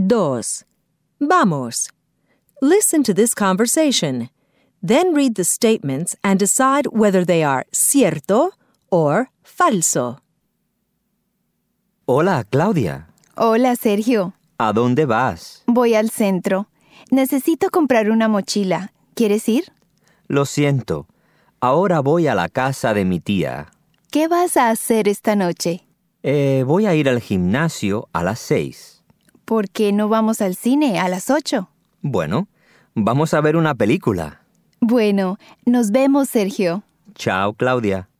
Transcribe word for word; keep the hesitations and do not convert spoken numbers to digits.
Dos. Vamos. Listen to this conversation. Then read the statements and decide whether they are cierto or falso. Hola, Claudia. Hola, Sergio. ¿A dónde vas? Voy al centro. Necesito comprar una mochila. ¿Quieres ir? Lo siento. Ahora voy a la casa de mi tía. ¿Qué vas a hacer esta noche? Eh, voy a ir al gimnasio a las seis. ¿Por qué no vamos al cine a las ocho? Bueno, vamos a ver una película. Bueno, nos vemos, Sergio. Chao, Claudia.